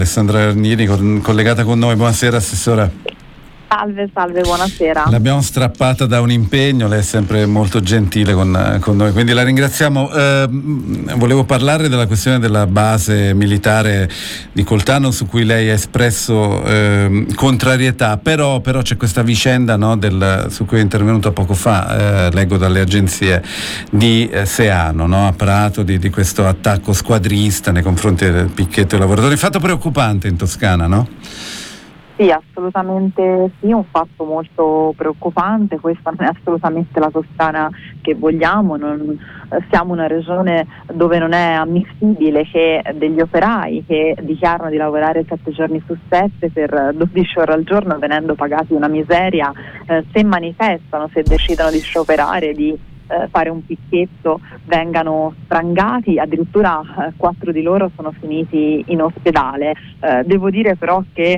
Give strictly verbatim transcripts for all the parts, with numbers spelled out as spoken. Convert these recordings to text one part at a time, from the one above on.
Alessandra Arnieri collegata con noi, buonasera Assessora. Salve, salve, buonasera. L'abbiamo strappata da un impegno, lei è sempre molto gentile con, con noi, quindi la ringraziamo. Eh, volevo parlare della questione della base militare di Coltano, su cui lei ha espresso eh, contrarietà, però, però c'è questa vicenda, no, del, su cui è intervenuto poco fa, eh, leggo dalle agenzie, di eh, Seano, no, a Prato, di, di questo attacco squadrista nei confronti del picchetto dei lavoratori. Fatto preoccupante in Toscana, no? Sì, assolutamente sì, un fatto molto preoccupante. Questa non è assolutamente la Toscana che vogliamo, non, siamo una regione dove non è ammissibile che degli operai che dichiarano di lavorare sette giorni su sette per dodici ore al giorno, venendo pagati una miseria, eh, se manifestano, se decidono di scioperare, di eh, fare un picchetto, vengano strangati. Addirittura eh, quattro di loro sono finiti in ospedale. Eh, devo dire però che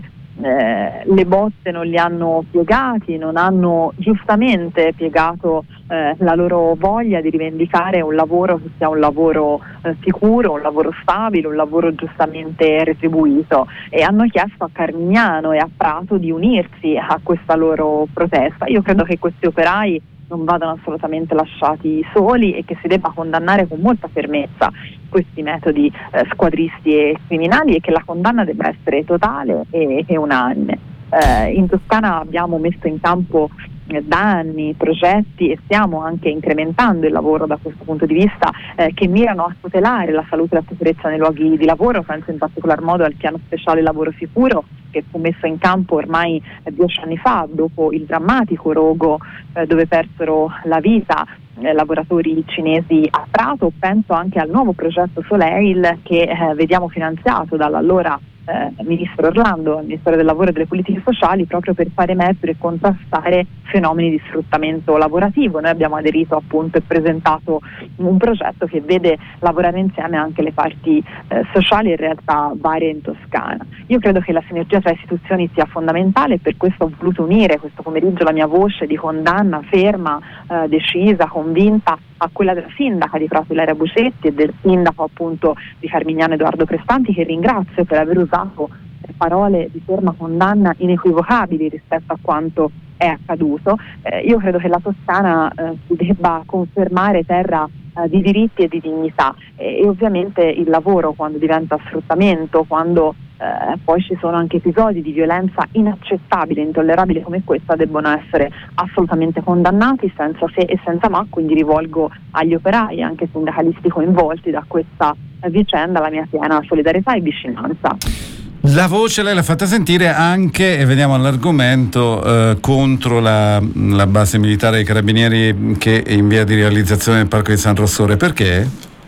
Eh, le botte non li hanno piegati, non hanno giustamente piegato eh, la loro voglia di rivendicare un lavoro che sia un lavoro eh, sicuro, un lavoro stabile, un lavoro giustamente retribuito, e hanno chiesto a Carmignano e a Prato di unirsi a questa loro protesta. Io credo che questi operai non vadano assolutamente lasciati soli e che si debba condannare con molta fermezza questi metodi eh, squadristi e criminali, e che la condanna debba essere totale e, e unanime. Eh, in Toscana abbiamo messo in campo eh, da anni progetti, e stiamo anche incrementando il lavoro da questo punto di vista, eh, che mirano a tutelare la salute e la sicurezza nei luoghi di lavoro. Penso in particolar modo al piano speciale lavoro sicuro, che fu messo in campo ormai eh, dieci anni fa, dopo il drammatico rogo eh, dove persero la vita eh, lavoratori cinesi a Prato. Penso anche al nuovo progetto Soleil che eh, vediamo finanziato dall'allora eh, ministro Orlando, ministro del lavoro e delle politiche sociali, proprio per fare emergere e contrastare fenomeni di sfruttamento lavorativo. Noi abbiamo aderito appunto e presentato un progetto che vede lavorare insieme anche le parti eh, sociali e realtà varie in Toscana. Io credo che la sinergia tra istituzioni sia fondamentale, e per questo ho voluto unire questo pomeriggio la mia voce di condanna ferma, eh, decisa, convinta, a quella della sindaca di Prato Ilaria Bucetti e del sindaco appunto di Carmignano Edoardo Prestanti, che ringrazio per aver usato parole di ferma condanna inequivocabili rispetto a quanto è accaduto. Eh, io credo che la Toscana eh, si debba confermare terra eh, di diritti e di dignità, e, e ovviamente il lavoro, quando diventa sfruttamento, quando eh, poi ci sono anche episodi di violenza inaccettabile, intollerabile come questa, debbono essere assolutamente condannati senza se e senza ma. Quindi rivolgo agli operai e anche sindacalisti coinvolti da questa eh, vicenda la mia piena solidarietà e vicinanza. La voce lei l'ha fatta sentire anche, e veniamo all'argomento, eh, contro la, la base militare dei Carabinieri che è in via di realizzazione nel Parco di San Rossore. Perché?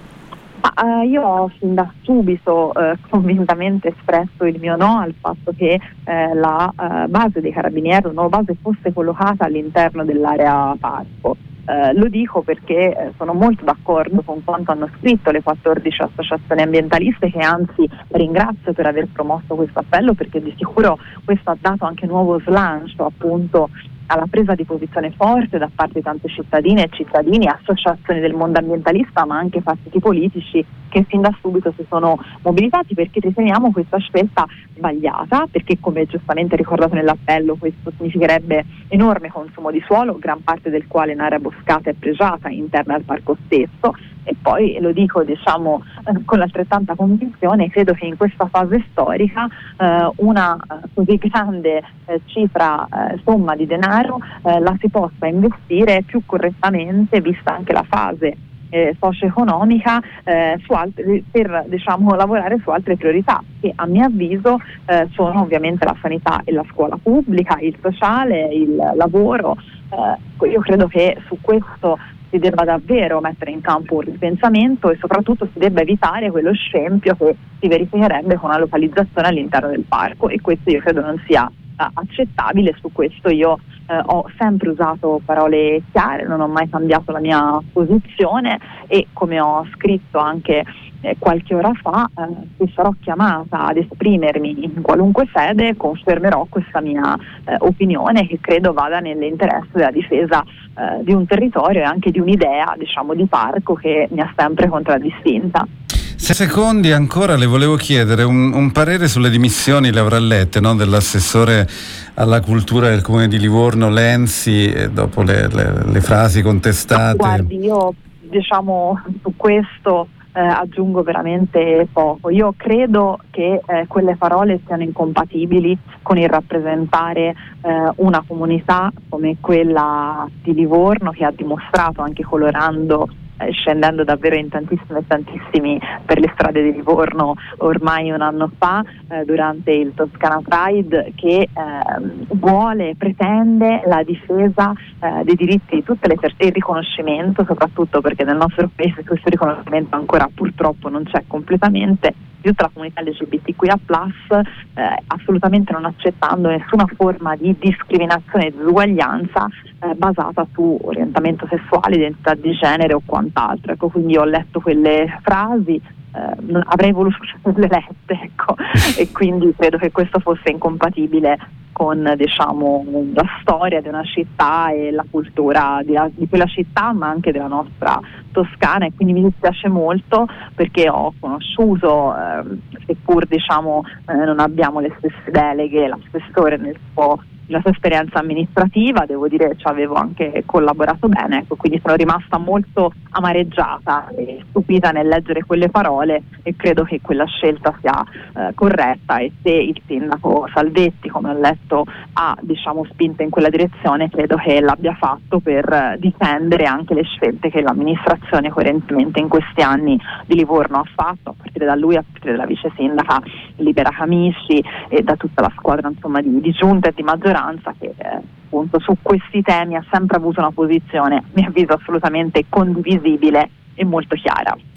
Ah, eh, io ho fin da subito eh, convintamente espresso il mio no al fatto che eh, la eh, base dei Carabinieri, la nuova base, fosse collocata all'interno dell'area parco. Eh, lo dico perché eh, sono molto d'accordo con quanto hanno scritto le quattordici associazioni ambientaliste, che anzi ringrazio per aver promosso questo appello, perché di sicuro questo ha dato anche nuovo slancio appunto alla presa di posizione forte da parte di tante cittadine e cittadini, associazioni del mondo ambientalista, ma anche partiti politici che fin da subito si sono mobilitati, perché riteniamo questa scelta sbagliata, perché come giustamente ricordato nell'appello questo significherebbe enorme consumo di suolo, gran parte del quale in area boscata e pregiata interna al parco stesso. E poi lo dico diciamo eh, con altrettanta convinzione, credo che in questa fase storica eh, una eh, così grande eh, cifra, eh, somma di denaro eh, la si possa investire più correttamente, vista anche la fase eh, socio-economica, eh, su altre, per diciamo lavorare su altre priorità, che a mio avviso eh, sono ovviamente la sanità e la scuola pubblica, il sociale, il lavoro. Eh, io credo che su questo si debba davvero mettere in campo un ripensamento, e soprattutto si debba evitare quello scempio che si verificherebbe con una localizzazione all'interno del parco, e questo io credo non sia uh, accettabile. Su questo io uh, ho sempre usato parole chiare, non ho mai cambiato la mia posizione, e come ho scritto anche eh, qualche ora fa, eh, se sarò chiamata ad esprimermi in qualunque sede, confermerò questa mia eh, opinione, che credo vada nell'interesse della difesa eh, di un territorio e anche di un'idea diciamo di parco che mi ha sempre contraddistinta. Se secondi ancora le volevo chiedere un, un parere sulle dimissioni, le avrà lette, no? Dell'assessore alla cultura del comune di Livorno Lenzi, e dopo le, le, le frasi contestate. Guardi, io diciamo su questo eh, aggiungo veramente poco. Io credo che eh, quelle parole siano incompatibili con il rappresentare eh, una comunità come quella di Livorno, che ha dimostrato, anche colorando, eh, scendendo davvero in tantissimi e tantissimi per le strade di Livorno ormai un anno fa, eh, durante il Toscana Pride, che eh, vuole, pretende la difesa eh, dei diritti di tutte le persone, il riconoscimento, soprattutto perché nel nostro paese questo riconoscimento ancora purtroppo non c'è completamente, di tutta la comunità L G B T Q I A plus, eh, assolutamente non accettando nessuna forma di discriminazione e disuguaglianza eh, basata su orientamento sessuale, identità di genere o quant'altro. Ecco, quindi ho letto quelle frasi, eh, non, avrei voluto le lette, ecco, e quindi credo che questo fosse incompatibile con, diciamo, la storia di una città e la cultura di, la, di quella città, ma anche della nostra Toscana, e quindi mi dispiace molto perché ho conosciuto, eh, seppur diciamo eh, non abbiamo le stesse deleghe, l'assessore nel suo la sua esperienza amministrativa, devo dire ci avevo anche collaborato bene, ecco, quindi sono rimasta molto amareggiata e stupita nel leggere quelle parole, e credo che quella scelta sia eh, corretta, e se il sindaco Salvetti, come ho letto, ha diciamo spinto in quella direzione, credo che l'abbia fatto per eh, difendere anche le scelte che l'amministrazione coerentemente in questi anni di Livorno ha fatto, a partire da lui, a partire dalla vice sindaca Libera Camisci e da tutta la squadra insomma di, di giunta e di maggioranza, che eh, appunto su questi temi ha sempre avuto una posizione, a mio avviso, assolutamente condivisibile e molto chiara.